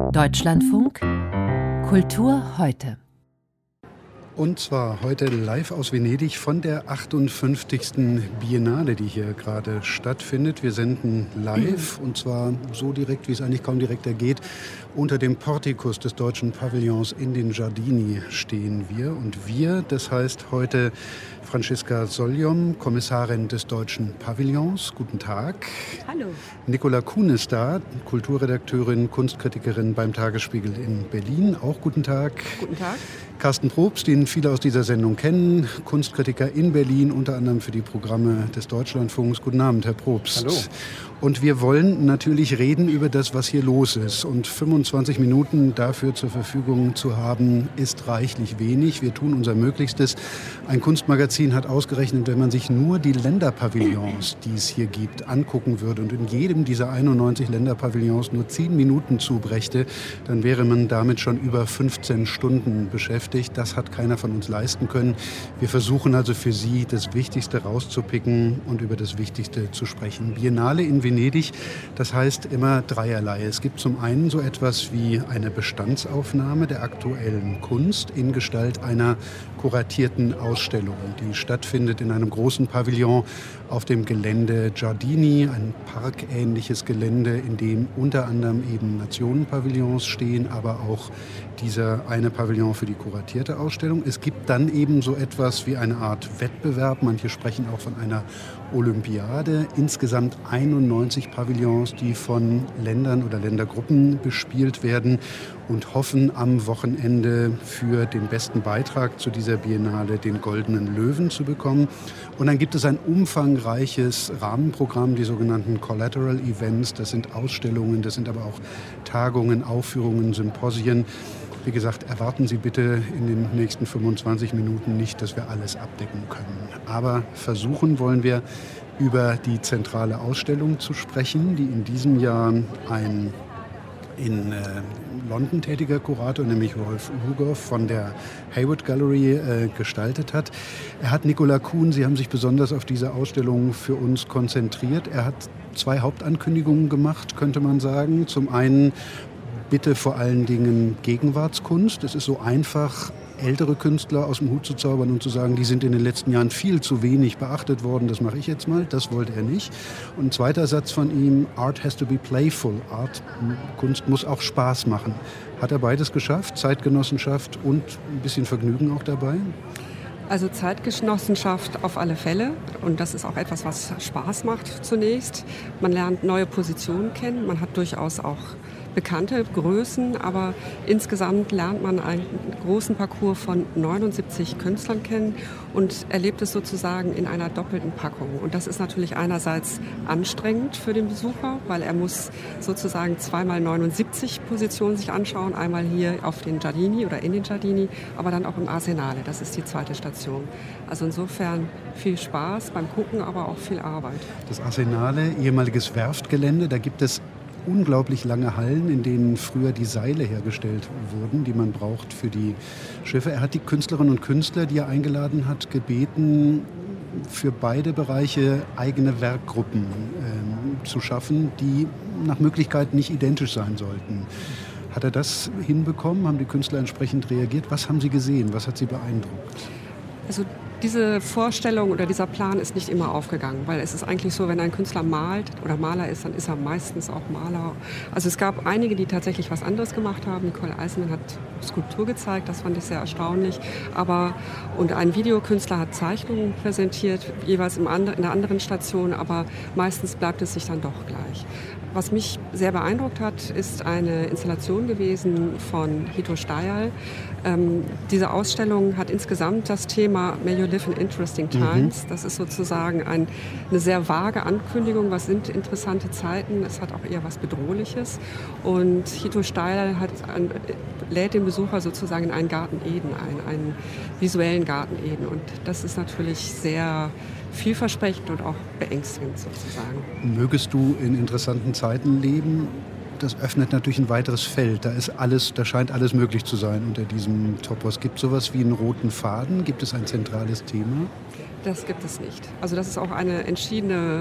Deutschlandfunk Kultur heute. Und zwar heute live aus Venedig von der 58. Biennale, die hier gerade stattfindet. Wir senden live und zwar so direkt, wie es eigentlich kaum direkter geht. Unter dem Portikus des deutschen Pavillons in den Giardini stehen wir. Und wir, das heißt heute Franziska Sollium, Kommissarin des deutschen Pavillons. Guten Tag. Hallo. Nicola Kuhn ist da, Kulturredakteurin, Kunstkritikerin beim Tagesspiegel in Berlin. Auch guten Tag. Guten Tag. Carsten Probst, den viele aus dieser Sendung kennen, Kunstkritiker in Berlin, unter anderem für die Programme des Deutschlandfunks. Guten Abend, Herr Probst. Hallo. Und wir wollen natürlich reden über das, was hier los ist. Und 25 Minuten dafür zur Verfügung zu haben, ist reichlich wenig. Wir tun unser Möglichstes. Ein Kunstmagazin hat ausgerechnet, wenn man sich nur die Länderpavillons, die es hier gibt, angucken würde und in jedem dieser 91 Länderpavillons nur 10 Minuten zubrächte, dann wäre man damit schon über 15 Stunden beschäftigt. Das hat keiner von uns leisten können. Wir versuchen also für Sie, das Wichtigste rauszupicken und über das Wichtigste zu sprechen. Biennale in Venedig, das heißt immer dreierlei. Es gibt zum einen so etwas wie eine Bestandsaufnahme der aktuellen Kunst in Gestalt einer kuratierten Ausstellung, die stattfindet in einem großen Pavillon auf dem Gelände Giardini, ein parkähnliches Gelände, in dem unter anderem eben Nationenpavillons stehen, aber auch dieser eine Pavillon für die kuratierte Ausstellung. Es gibt dann eben so etwas wie eine Art Wettbewerb, manche sprechen auch von einer Olympiade, insgesamt 91 Pavillons, die von Ländern oder Ländergruppen bespielt werden und hoffen am Wochenende für den besten Beitrag zu dieser Biennale den Goldenen Löwen zu bekommen. Und dann gibt es ein umfangreiches Rahmenprogramm, die sogenannten Collateral Events. Das sind Ausstellungen, das sind aber auch Tagungen, Aufführungen, Symposien. Wie gesagt, erwarten Sie bitte in den nächsten 25 Minuten nicht, dass wir alles abdecken können. Aber versuchen wollen wir, über die zentrale Ausstellung zu sprechen, die in diesem Jahr ein in London tätiger Kurator, nämlich Rolf Rugoff von der Hayward Gallery gestaltet hat. Er hat, Nicola Kuhn, Sie haben sich besonders auf diese Ausstellung für uns konzentriert. Er hat 2 Hauptankündigungen gemacht, könnte man sagen. Zum einen bitte vor allen Dingen Gegenwartskunst. Es ist so einfach, ältere Künstler aus dem Hut zu zaubern und zu sagen, die sind in den letzten Jahren viel zu wenig beachtet worden, das mache ich jetzt mal. Das wollte er nicht. Und ein zweiter Satz von ihm, Art has to be playful. Kunst muss auch Spaß machen. Hat er beides geschafft, Zeitgenossenschaft und ein bisschen Vergnügen auch dabei? Also Zeitgenossenschaft auf alle Fälle. Und das ist auch etwas, was Spaß macht zunächst. Man lernt neue Positionen kennen. Man hat durchaus auch bekannte Größen, aber insgesamt lernt man einen großen Parcours von 79 Künstlern kennen und erlebt es sozusagen in einer doppelten Packung. Und das ist natürlich einerseits anstrengend für den Besucher, weil er muss sozusagen 2x79 Positionen sich anschauen, einmal hier auf den Giardini oder in den Giardini, aber dann auch im Arsenale, das ist die zweite Station. Also insofern viel Spaß beim Gucken, aber auch viel Arbeit. Das Arsenale, ehemaliges Werftgelände, da gibt es unglaublich lange Hallen, in denen früher die Seile hergestellt wurden, die man braucht für die Schiffe. Er hat die Künstlerinnen und Künstler, die er eingeladen hat, gebeten, für beide Bereiche eigene Werkgruppen zu schaffen, die nach Möglichkeit nicht identisch sein sollten. Hat er das hinbekommen? Haben die Künstler entsprechend reagiert? Was haben Sie gesehen? Was hat Sie beeindruckt? Also diese Vorstellung oder dieser Plan ist nicht immer aufgegangen, weil es ist eigentlich so, wenn ein Künstler malt oder Maler ist, dann ist er meistens auch Maler. Also es gab einige, die tatsächlich was anderes gemacht haben. Nicole Eisenman hat Skulptur gezeigt, das fand ich sehr erstaunlich. Und ein Videokünstler hat Zeichnungen präsentiert, jeweils in der anderen Station, aber meistens bleibt es sich dann doch gleich. Was mich sehr beeindruckt hat, ist eine Installation gewesen von Hito Steyerl. Diese Ausstellung hat insgesamt das Thema May You Live in Interesting Times. Das ist sozusagen eine sehr vage Ankündigung, was sind interessante Zeiten. Es hat auch eher was Bedrohliches. Und Hito Steyerl lädt den Besucher sozusagen in einen Garten Eden ein, einen visuellen Garten Eden. Und das ist natürlich sehr vielversprechend und auch beängstigend sozusagen. Mögest du in interessanten Zeiten leben? Das öffnet natürlich ein weiteres Feld. Da scheint alles möglich zu sein unter diesem Topos. Gibt es sowas wie einen roten Faden? Gibt es ein zentrales Thema? Das gibt es nicht. Also das ist auch ein entschiedenes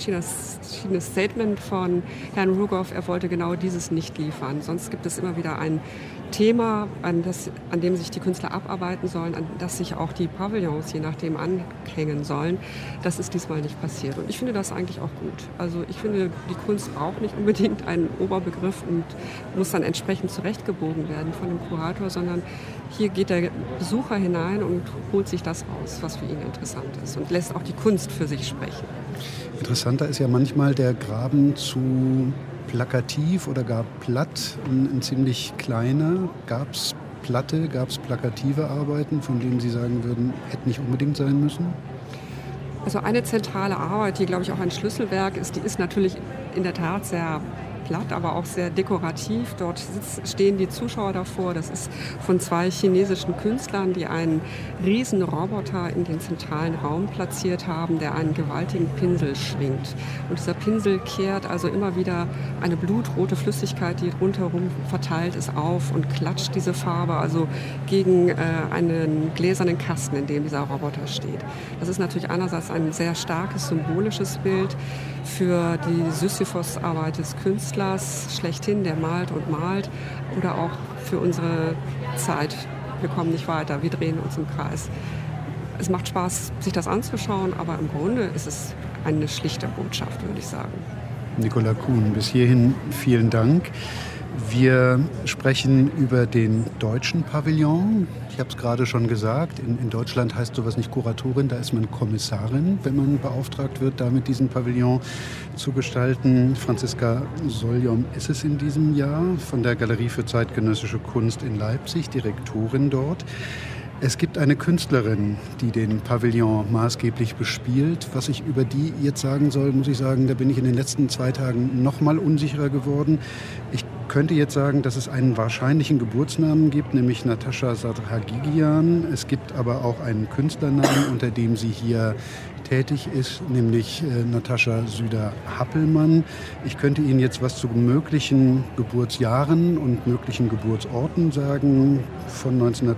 Statement von Herrn Rugoff. Er wollte genau dieses nicht liefern. Sonst gibt es immer wieder ein Thema, an dem sich die Künstler abarbeiten sollen, an das sich auch die Pavillons je nachdem anhängen sollen. Das ist diesmal nicht passiert. Und ich finde das eigentlich auch gut. Also ich finde, die Kunst braucht nicht unbedingt einen Oberbegriff und muss dann entsprechend zurechtgebogen werden von dem Kurator, sondern hier geht der Besucher hinein und holt sich das raus, was für ihn interessant ist und lässt auch die Kunst für sich sprechen. Interessanter ist ja manchmal der Graben zu plakativ oder gar platt, ein ziemlich kleiner. Gab es plakative Arbeiten, von denen Sie sagen würden, hätten nicht unbedingt sein müssen? Also eine zentrale Arbeit, die, glaube ich, auch ein Schlüsselwerk ist, die ist natürlich in der Tat sehr platt, aber auch sehr dekorativ. Dort stehen die Zuschauer davor. Das ist von 2 chinesischen Künstlern, die einen riesen Roboter in den zentralen Raum platziert haben, der einen gewaltigen Pinsel schwingt. Und dieser Pinsel kehrt also immer wieder eine blutrote Flüssigkeit, die rundherum verteilt ist, auf und klatscht diese Farbe also gegen einen gläsernen Kasten, in dem dieser Roboter steht. Das ist natürlich einerseits ein sehr starkes symbolisches Bild für die Sisyphos-Arbeit des Künstlers schlechthin, der malt und malt, oder auch für unsere Zeit. Wir kommen nicht weiter, wir drehen uns im Kreis. Es macht Spaß, sich das anzuschauen, aber im Grunde ist es eine schlichte Botschaft, würde ich sagen. Nicola Kuhn, bis hierhin vielen Dank. Wir sprechen über den deutschen Pavillon. Ich habe es gerade schon gesagt, in Deutschland heißt sowas nicht Kuratorin, da ist man Kommissarin, wenn man beauftragt wird, damit diesen Pavillon zu gestalten. Franziska Soljom ist es in diesem Jahr, von der Galerie für zeitgenössische Kunst in Leipzig, Direktorin dort. Es gibt eine Künstlerin, die den Pavillon maßgeblich bespielt. Was ich über die jetzt sagen soll, muss ich sagen, da bin ich in den letzten 2 Tagen noch mal unsicherer geworden. Ich könnte jetzt sagen, dass es einen wahrscheinlichen Geburtsnamen gibt, nämlich Natascha Sadragigian. Es gibt aber auch einen Künstlernamen, unter dem sie hier tätig ist, nämlich Natascha Süder-Happelmann. Ich könnte Ihnen jetzt was zu möglichen Geburtsjahren und möglichen Geburtsorten sagen. Von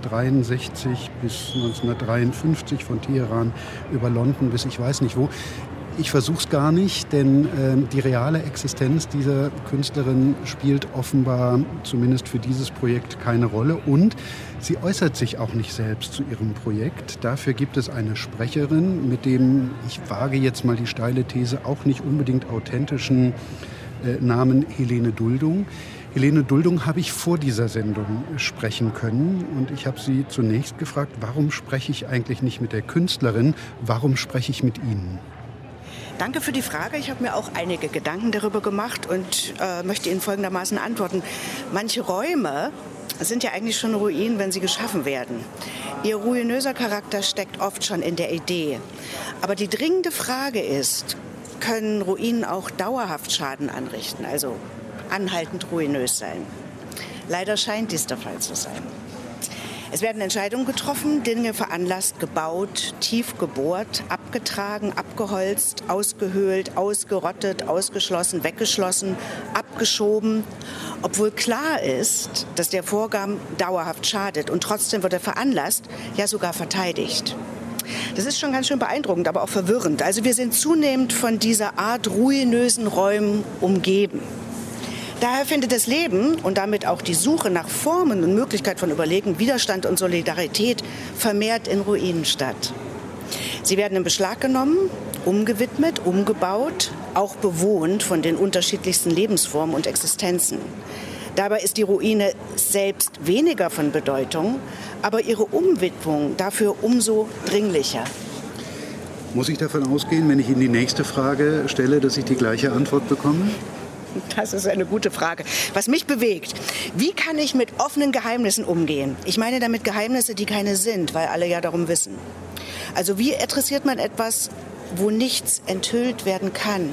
1963 bis 1953, von Teheran über London bis ich weiß nicht wo. Ich versuche es gar nicht, denn die reale Existenz dieser Künstlerin spielt offenbar zumindest für dieses Projekt keine Rolle. Und sie äußert sich auch nicht selbst zu ihrem Projekt. Dafür gibt es eine Sprecherin mit dem, ich wage jetzt mal die steile These, auch nicht unbedingt authentischen Namen Helene Duldung. Helene Duldung habe ich vor dieser Sendung sprechen können. Und ich habe sie zunächst gefragt, warum spreche ich eigentlich nicht mit der Künstlerin? Warum spreche ich mit Ihnen? Danke für die Frage. Ich habe mir auch einige Gedanken darüber gemacht und möchte Ihnen folgendermaßen antworten. Manche Räume sind ja eigentlich schon Ruinen, wenn sie geschaffen werden. Ihr ruinöser Charakter steckt oft schon in der Idee. Aber die dringende Frage ist, können Ruinen auch dauerhaft Schaden anrichten, also anhaltend ruinös sein? Leider scheint dies der Fall zu sein. Es werden Entscheidungen getroffen, Dinge veranlasst, gebaut, tief gebohrt, abgetragen, abgeholzt, ausgehöhlt, ausgerottet, ausgeschlossen, weggeschlossen, abgeschoben, obwohl klar ist, dass der Vorgang dauerhaft schadet und trotzdem wird er veranlasst, ja sogar verteidigt. Das ist schon ganz schön beeindruckend, aber auch verwirrend. Also wir sind zunehmend von dieser Art ruinösen Räumen umgeben. Daher findet das Leben und damit auch die Suche nach Formen und Möglichkeit von Überlegen, Widerstand und Solidarität vermehrt in Ruinen statt. Sie werden in Beschlag genommen, umgewidmet, umgebaut, auch bewohnt von den unterschiedlichsten Lebensformen und Existenzen. Dabei ist die Ruine selbst weniger von Bedeutung, aber ihre Umwidmung dafür umso dringlicher. Muss ich davon ausgehen, wenn ich Ihnen die nächste Frage stelle, dass ich die gleiche Antwort bekomme? Das ist eine gute Frage. Was mich bewegt, wie kann ich mit offenen Geheimnissen umgehen? Ich meine damit Geheimnisse, die keine sind, weil alle ja darum wissen. Also wie adressiert man etwas, wo nichts enthüllt werden kann?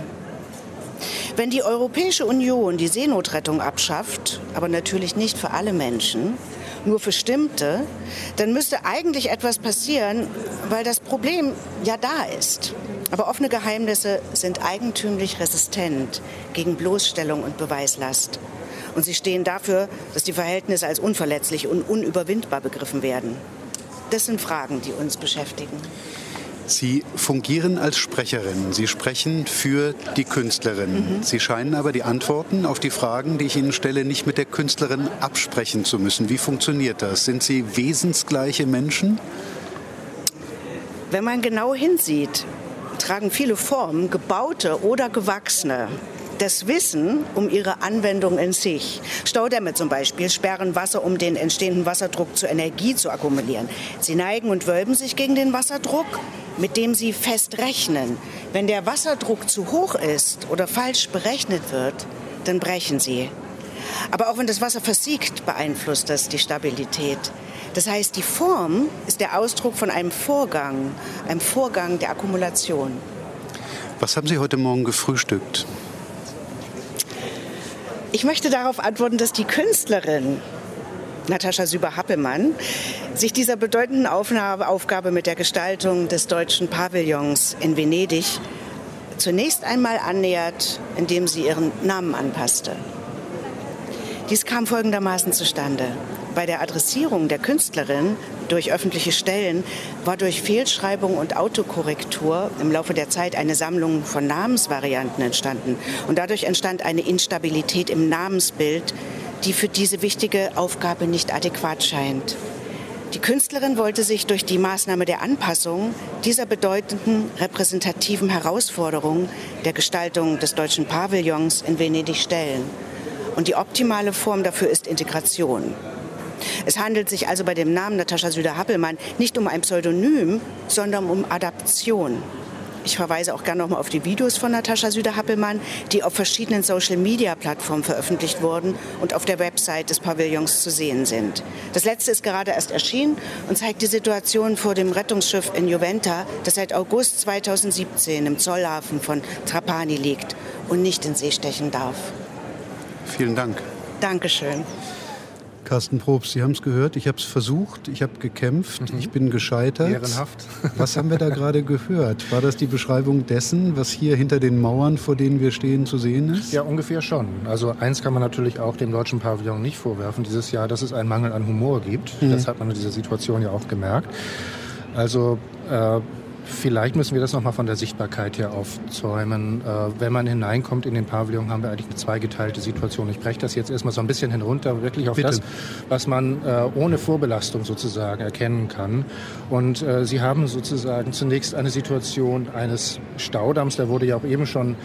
Wenn die Europäische Union die Seenotrettung abschafft, aber natürlich nicht für alle Menschen, nur für bestimmte, dann müsste eigentlich etwas passieren, weil das Problem ja da ist. Aber offene Geheimnisse sind eigentümlich resistent gegen Bloßstellung und Beweislast. Und sie stehen dafür, dass die Verhältnisse als unverletzlich und unüberwindbar begriffen werden. Das sind Fragen, die uns beschäftigen. Sie fungieren als Sprecherin. Sie sprechen für die Künstlerin. Sie scheinen aber die Antworten auf die Fragen, die ich Ihnen stelle, nicht mit der Künstlerin absprechen zu müssen. Wie funktioniert das? Sind Sie wesensgleiche Menschen? Wenn man genau hinsieht, tragen viele Formen, gebaute oder gewachsene, das Wissen um ihre Anwendung in sich. Staudämme zum Beispiel sperren Wasser, um den entstehenden Wasserdruck zur Energie zu akkumulieren. Sie neigen und wölben sich gegen den Wasserdruck, mit dem sie fest rechnen. Wenn der Wasserdruck zu hoch ist oder falsch berechnet wird, dann brechen sie. Aber auch wenn das Wasser versiegt, beeinflusst das die Stabilität. Das heißt, die Form ist der Ausdruck von einem Vorgang der Akkumulation. Was haben Sie heute Morgen gefrühstückt? Ich möchte darauf antworten, dass die Künstlerin Natascha Süber-Happelmann sich dieser bedeutenden Aufgabe mit der Gestaltung des deutschen Pavillons in Venedig zunächst einmal annähert, indem sie ihren Namen anpasste. Dies kam folgendermaßen zustande. Bei der Adressierung der Künstlerin durch öffentliche Stellen war durch Fehlschreibung und Autokorrektur im Laufe der Zeit eine Sammlung von Namensvarianten entstanden. Und dadurch entstand eine Instabilität im Namensbild, die für diese wichtige Aufgabe nicht adäquat scheint. Die Künstlerin wollte sich durch die Maßnahme der Anpassung dieser bedeutenden repräsentativen Herausforderung der Gestaltung des deutschen Pavillons in Venedig stellen. Und die optimale Form dafür ist Integration. Es handelt sich also bei dem Namen Natascha Süder-Happelmann nicht um ein Pseudonym, sondern um Adaption. Ich verweise auch gerne nochmal auf die Videos von Natascha Süder-Happelmann, die auf verschiedenen Social-Media-Plattformen veröffentlicht wurden und auf der Website des Pavillons zu sehen sind. Das letzte ist gerade erst erschienen und zeigt die Situation vor dem Rettungsschiff in Juventa, das seit August 2017 im Zollhafen von Trapani liegt und nicht in See stechen darf. Vielen Dank. Dankeschön. Carsten Probst, Sie haben es gehört, ich habe es versucht, ich habe gekämpft, ich bin gescheitert. Ehrenhaft. Was haben wir da gerade gehört? War das die Beschreibung dessen, was hier hinter den Mauern, vor denen wir stehen, zu sehen ist? Ja, ungefähr schon. Also eins kann man natürlich auch dem deutschen Pavillon nicht vorwerfen dieses Jahr, dass es einen Mangel an Humor gibt. Das hat man in dieser Situation ja auch gemerkt. Also vielleicht müssen wir das nochmal von der Sichtbarkeit her aufzäumen. Wenn man hineinkommt in den Pavillon, haben wir eigentlich eine zweigeteilte Situation. Ich breche das jetzt erstmal so ein bisschen hinunter, wirklich auf das, was man ohne Vorbelastung sozusagen erkennen kann. Und Sie haben sozusagen zunächst eine Situation eines Staudamms, der wurde ja auch eben schon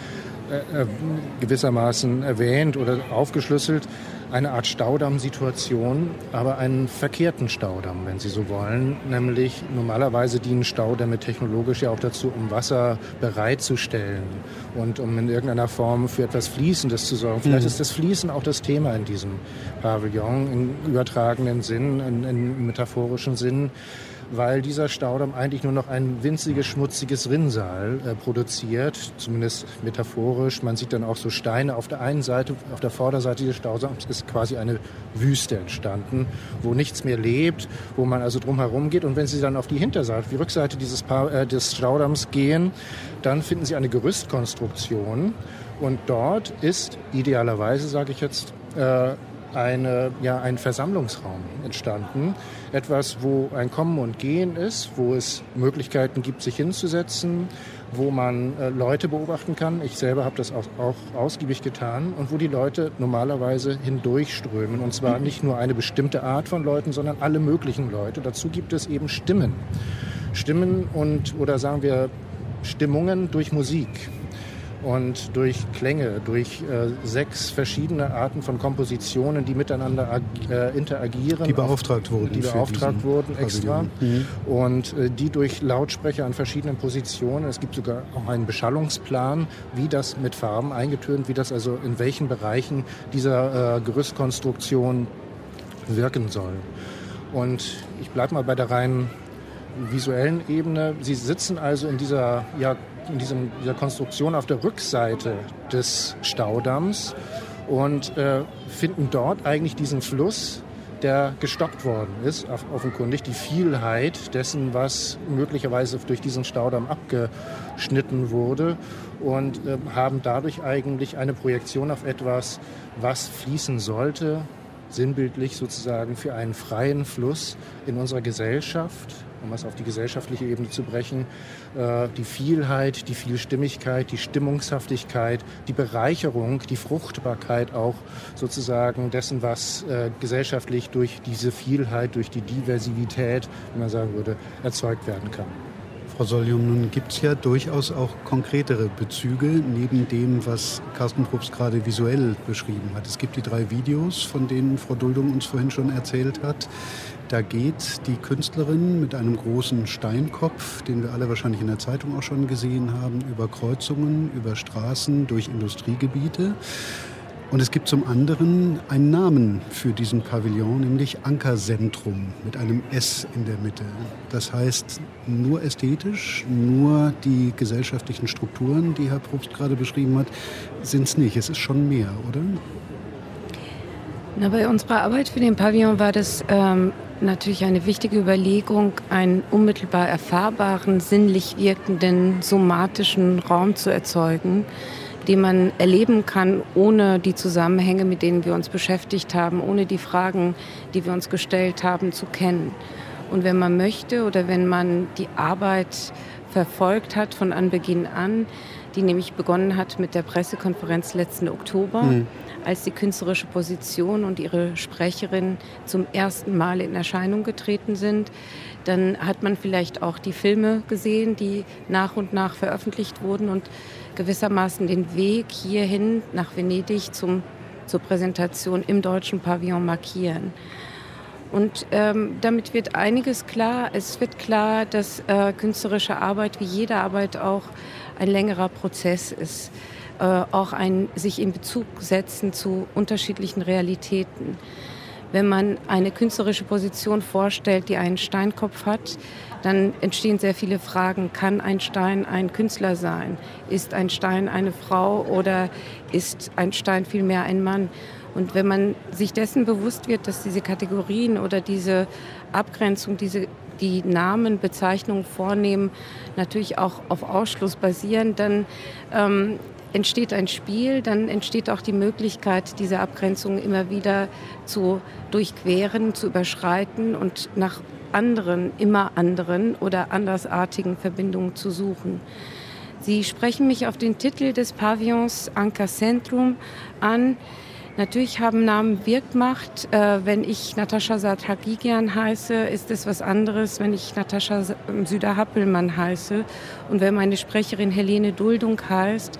gewissermaßen erwähnt oder aufgeschlüsselt, eine Art Staudamm-Situation, aber einen verkehrten Staudamm, wenn Sie so wollen. Nämlich normalerweise dienen Staudämme technologisch ja auch dazu, um Wasser bereitzustellen und um in irgendeiner Form für etwas Fließendes zu sorgen. Vielleicht ist das Fließen auch das Thema in diesem Pavillon, im übertragenen Sinn, in metaphorischen Sinn, weil dieser Staudamm eigentlich nur noch ein winziges, schmutziges Rinnsal produziert, zumindest metaphorisch. Man sieht dann auch so Steine auf der einen Seite, auf der Vorderseite des Staudamms ist quasi eine Wüste entstanden, wo nichts mehr lebt, wo man also drumherum geht. Und wenn Sie dann auf die Hinterseite, die Rückseite des Staudamms gehen, dann finden Sie eine Gerüstkonstruktion. Und dort ist idealerweise, sage ich jetzt, ein Versammlungsraum entstanden. Etwas, wo ein Kommen und Gehen ist, wo es Möglichkeiten gibt, sich hinzusetzen, wo man Leute beobachten kann. Ich selber habe das auch ausgiebig getan. Und wo die Leute normalerweise hindurchströmen. Und zwar nicht nur eine bestimmte Art von Leuten, sondern alle möglichen Leute. Dazu gibt es eben Stimmen. Stimmen oder sagen wir Stimmungen durch Musik. Und durch Klänge, durch 6 verschiedene Arten von Kompositionen, die miteinander interagieren. Die beauftragt wurden extra. Und die durch Lautsprecher an verschiedenen Positionen. Es gibt sogar auch einen Beschallungsplan, wie das mit Farben eingetönt, wie das also in welchen Bereichen dieser Gerüstkonstruktion wirken soll. Und ich bleibe mal bei der rein visuellen Ebene. Sie sitzen also in dieser Konstruktion auf der Rückseite des Staudamms und finden dort eigentlich diesen Fluss, der gestoppt worden ist, offenkundig die Vielheit dessen, was möglicherweise durch diesen Staudamm abgeschnitten wurde und haben dadurch eigentlich eine Projektion auf etwas, was fließen sollte, sinnbildlich sozusagen für einen freien Fluss in unserer Gesellschaft, um es auf die gesellschaftliche Ebene zu brechen, die Vielheit, die Vielstimmigkeit, die Stimmungshaftigkeit, die Bereicherung, die Fruchtbarkeit auch sozusagen dessen, was gesellschaftlich durch diese Vielheit, durch die Diversität, wie man sagen würde, erzeugt werden kann. Frau Sollium, nun gibt es ja durchaus auch konkretere Bezüge neben dem, was Carsten Probst gerade visuell beschrieben hat. Es gibt die 3 Videos, von denen Frau Duldung uns vorhin schon erzählt hat. Da geht die Künstlerin mit einem großen Steinkopf, den wir alle wahrscheinlich in der Zeitung auch schon gesehen haben, über Kreuzungen, über Straßen, durch Industriegebiete. Und es gibt zum anderen einen Namen für diesen Pavillon, nämlich Ankerzentrum mit einem S in der Mitte. Das heißt, nur ästhetisch, nur die gesellschaftlichen Strukturen, die Herr Probst gerade beschrieben hat, sind es nicht. Es ist schon mehr, oder? Na, bei unserer Arbeit für den Pavillon war das natürlich eine wichtige Überlegung, einen unmittelbar erfahrbaren, sinnlich wirkenden, somatischen Raum zu erzeugen, den man erleben kann, ohne die Zusammenhänge, mit denen wir uns beschäftigt haben, ohne die Fragen, die wir uns gestellt haben, zu kennen. Und wenn man möchte oder wenn man die Arbeit verfolgt hat von Anbeginn an, die nämlich begonnen hat mit der Pressekonferenz letzten Oktober, als die künstlerische Position und ihre Sprecherin zum ersten Mal in Erscheinung getreten sind, dann hat man vielleicht auch die Filme gesehen, die nach und nach veröffentlicht wurden und gewissermaßen den Weg hierhin nach Venedig zur Präsentation im Deutschen Pavillon markieren. Und damit wird einiges klar. Es wird klar, dass künstlerische Arbeit wie jede Arbeit auch ein längerer Prozess ist. Auch ein sich in Bezug setzen zu unterschiedlichen Realitäten. Wenn man eine künstlerische Position vorstellt, die einen Steinkopf hat, dann entstehen sehr viele Fragen. Kann ein Stein ein Künstler sein? Ist ein Stein eine Frau oder ist ein Stein vielmehr ein Mann? Und wenn man sich dessen bewusst wird, dass diese Kategorien oder diese Abgrenzung, die Namen, Bezeichnungen vornehmen, natürlich auch auf Ausschluss basieren, dann entsteht ein Spiel, dann entsteht auch die Möglichkeit, diese Abgrenzung immer wieder zu durchqueren, zu überschreiten und nach anderen, immer anderen oder andersartigen Verbindungen zu suchen. Sie sprechen mich auf den Titel des Pavillons Ankerzentrum an. Natürlich haben Namen Wirkmacht. Wenn ich Natascha Sartagigian heiße, ist es was anderes, wenn ich Natascha Süder-Happelmann heiße. Und wenn meine Sprecherin Helene Duldung heißt,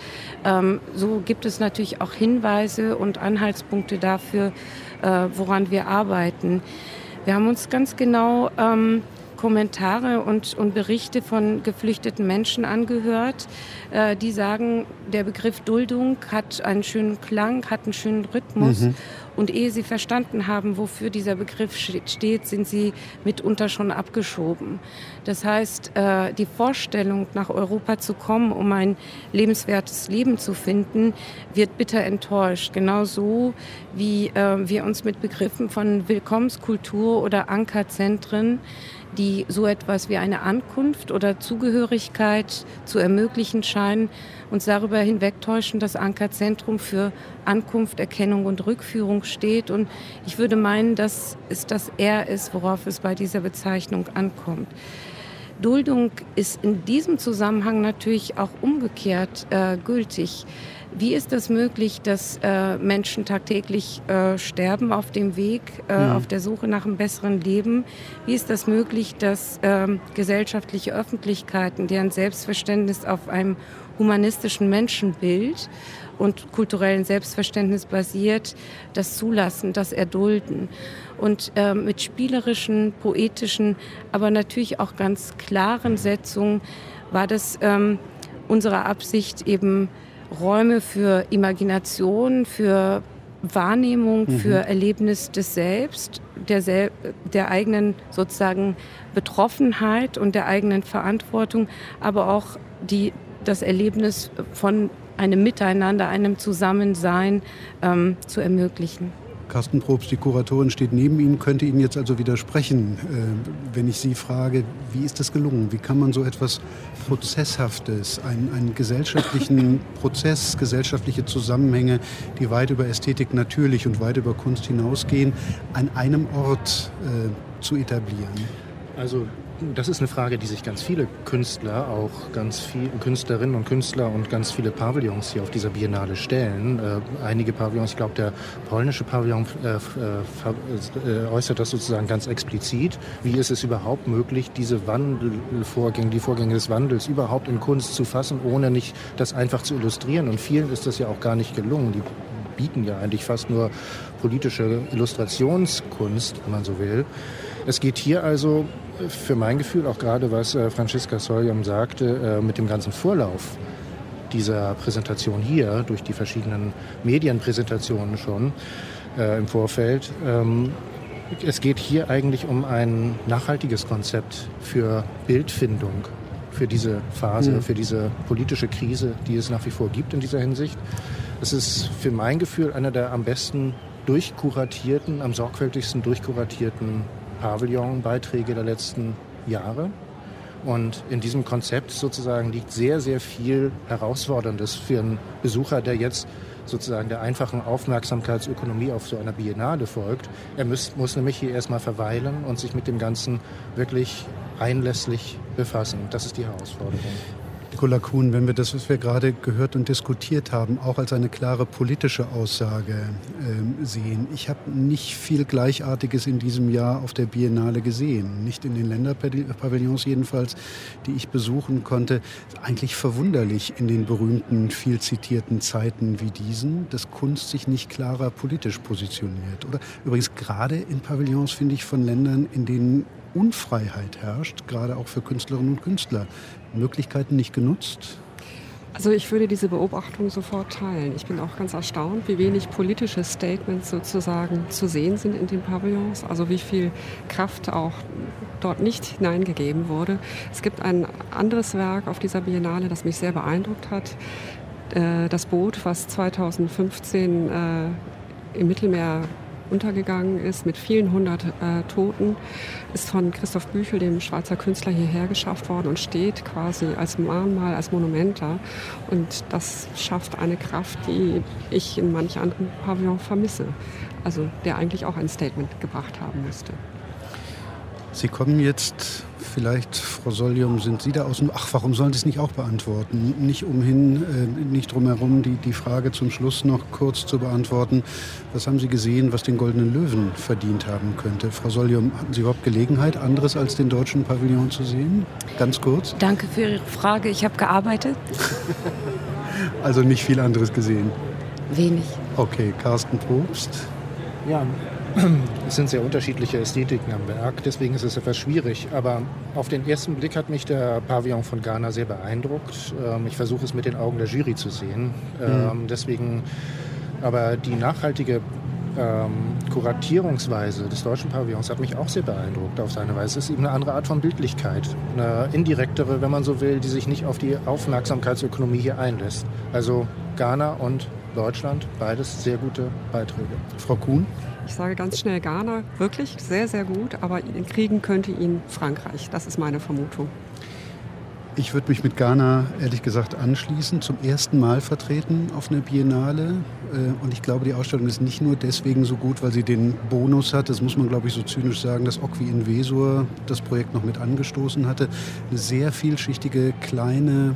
so gibt es natürlich auch Hinweise und Anhaltspunkte dafür, woran wir arbeiten. Wir haben uns ganz genau Kommentare und Berichte von geflüchteten Menschen angehört, die sagen, der Begriff Duldung hat einen schönen Klang, hat einen schönen Rhythmus. Und ehe sie verstanden haben, wofür dieser Begriff steht, sind sie mitunter schon abgeschoben. Das heißt, die Vorstellung, nach Europa zu kommen, um ein lebenswertes Leben zu finden, wird bitter enttäuscht. Genauso wie wir uns mit Begriffen von Willkommenskultur oder Ankerzentren, die so etwas wie eine Ankunft oder Zugehörigkeit zu ermöglichen scheinen, uns darüber hinwegtäuschen, dass Ankerzentrum für Ankunft, Erkennung und Rückführung steht. Und ich würde meinen, dass es das eher ist, worauf es bei dieser Bezeichnung ankommt. Duldung ist in diesem Zusammenhang natürlich auch umgekehrt gültig. Wie ist das möglich, dass Menschen tagtäglich sterben auf dem Weg, auf der Suche nach einem besseren Leben? Wie ist das möglich, dass gesellschaftliche Öffentlichkeiten, deren Selbstverständnis auf einem humanistischen Menschenbild und kulturellen Selbstverständnis basiert, das zulassen, das erdulden? Und mit spielerischen, poetischen, aber natürlich auch ganz klaren Setzungen war das unsere Absicht, eben Räume für Imagination, für Wahrnehmung, für Erlebnis des Selbst, der eigenen sozusagen Betroffenheit und der eigenen Verantwortung, aber auch das Erlebnis von einem Miteinander, einem Zusammensein zu ermöglichen. Carsten Probst, die Kuratorin, steht neben Ihnen, könnte Ihnen jetzt also widersprechen, wenn ich Sie frage, wie ist das gelungen? Wie kann man so etwas Prozesshaftes, einen gesellschaftlichen Prozess, gesellschaftliche Zusammenhänge, die weit über Ästhetik natürlich und weit über Kunst hinausgehen, an einem Ort zu etablieren? Also Das ist eine Frage, die sich ganz viele Künstler, auch ganz viele Künstlerinnen und Künstler und ganz viele Pavillons hier auf dieser Biennale stellen. Einige Pavillons, ich glaube, der polnische Pavillon äußert das sozusagen ganz explizit. Wie ist es überhaupt möglich, diese Wandelvorgänge, die Vorgänge des Wandels überhaupt in Kunst zu fassen, ohne nicht das einfach zu illustrieren? Und vielen ist das ja auch gar nicht gelungen. Die bieten ja eigentlich fast nur politische Illustrationskunst, wenn man so will. Es geht hier also für mein Gefühl, auch gerade was Franziska Soljom sagte, mit dem ganzen Vorlauf dieser Präsentation hier, durch die verschiedenen Medienpräsentationen schon im Vorfeld, es geht hier eigentlich um ein nachhaltiges Konzept für Bildfindung, für diese Phase, für diese politische Krise, die es nach wie vor gibt in dieser Hinsicht. Es ist für mein Gefühl einer der am besten durchkuratierten, am sorgfältigsten durchkuratierten Pavillon-Beiträge der letzten Jahre. Und in diesem Konzept sozusagen liegt sehr, sehr viel Herausforderndes für einen Besucher, der jetzt sozusagen der einfachen Aufmerksamkeitsökonomie auf so einer Biennale folgt. Er muss nämlich hier erstmal verweilen und sich mit dem Ganzen wirklich einlässlich befassen. Das ist die Herausforderung. Nicola Kuhn, wenn wir das, was wir gerade gehört und diskutiert haben, auch als eine klare politische Aussage sehen. Ich habe nicht viel Gleichartiges in diesem Jahr auf der Biennale gesehen. Nicht in den Länderpavillons jedenfalls, die ich besuchen konnte. Eigentlich verwunderlich in den berühmten, viel zitierten Zeiten wie diesen, dass Kunst sich nicht klarer politisch positioniert. Oder übrigens gerade in Pavillons, finde ich, von Ländern, in denen Unfreiheit herrscht, gerade auch für Künstlerinnen und Künstler. Möglichkeiten nicht genutzt? Also ich würde diese Beobachtung sofort teilen. Ich bin auch ganz erstaunt, wie wenig politische Statements sozusagen zu sehen sind in den Pavillons. Also wie viel Kraft auch dort nicht hineingegeben wurde. Es gibt ein anderes Werk auf dieser Biennale, das mich sehr beeindruckt hat. Das Boot, was 2015 im Mittelmeer untergegangen ist, mit vielen hundert Toten, ist von Christoph Büchel, dem Schweizer Künstler, hierher geschafft worden und steht quasi als Mahnmal, als Monument da. Und das schafft eine Kraft, die ich in manch anderen Pavillon vermisse. Also der eigentlich auch ein Statement gebracht haben müsste. Sie kommen jetzt, vielleicht, Frau Soljom, sind Sie da außen? Ach, warum sollen Sie es nicht auch beantworten? Nicht drumherum, die Frage zum Schluss noch kurz zu beantworten. Was haben Sie gesehen, was den Goldenen Löwen verdient haben könnte? Frau Soljom, hatten Sie überhaupt Gelegenheit, anderes als den deutschen Pavillon zu sehen? Ganz kurz. Danke für Ihre Frage. Ich habe gearbeitet. Also nicht viel anderes gesehen? Wenig. Okay, Carsten Probst. Ja, es sind sehr unterschiedliche Ästhetiken am Werk, deswegen ist es etwas schwierig. Aber auf den ersten Blick hat mich der Pavillon von Ghana sehr beeindruckt. Ich versuche es mit den Augen der Jury zu sehen. Deswegen, aber die nachhaltige Kuratierungsweise des deutschen Pavillons hat mich auch sehr beeindruckt auf seine Weise. Es ist eben eine andere Art von Bildlichkeit, eine indirektere, wenn man so will, die sich nicht auf die Aufmerksamkeitsökonomie hier einlässt. Also Ghana und Deutschland, beides sehr gute Beiträge. Frau Kuhn? Ich sage ganz schnell Ghana, wirklich sehr, sehr gut, aber kriegen könnte ihn Frankreich. Das ist meine Vermutung. Ich würde mich mit Ghana, ehrlich gesagt, anschließen. Zum ersten Mal vertreten auf einer Biennale. Und ich glaube, die Ausstellung ist nicht nur deswegen so gut, weil sie den Bonus hat, das muss man, glaube ich, so zynisch sagen, dass Okwi Invesor das Projekt noch mit angestoßen hatte. Eine sehr vielschichtige, kleine,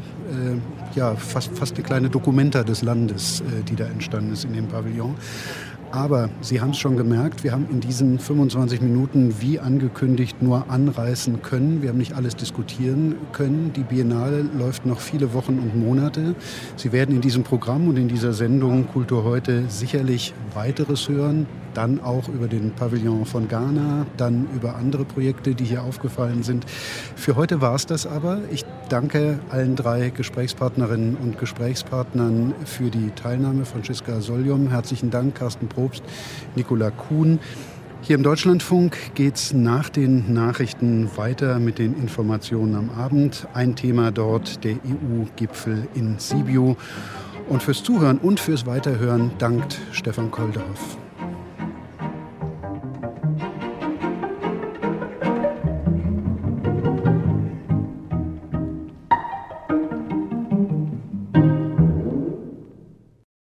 fast eine kleine Documenta des Landes, die da entstanden ist in dem Pavillon. Aber Sie haben es schon gemerkt, wir haben in diesen 25 Minuten, wie angekündigt, nur anreißen können. Wir haben nicht alles diskutieren können. Die Biennale läuft noch viele Wochen und Monate. Sie werden in diesem Programm und in dieser Sendung Kultur heute sicherlich weiteres hören. Dann auch über den Pavillon von Ghana, dann über andere Projekte, die hier aufgefallen sind. Für heute war es das aber. Ich danke allen drei Gesprächspartnerinnen und Gesprächspartnern für die Teilnahme. Franziska Soljom, herzlichen Dank. Carsten Probst, Nicola Kuhn. Hier im Deutschlandfunk geht es nach den Nachrichten weiter mit den Informationen am Abend. Ein Thema dort, der EU-Gipfel in Sibiu. Und fürs Zuhören und fürs Weiterhören dankt Stefan Kolderhoff.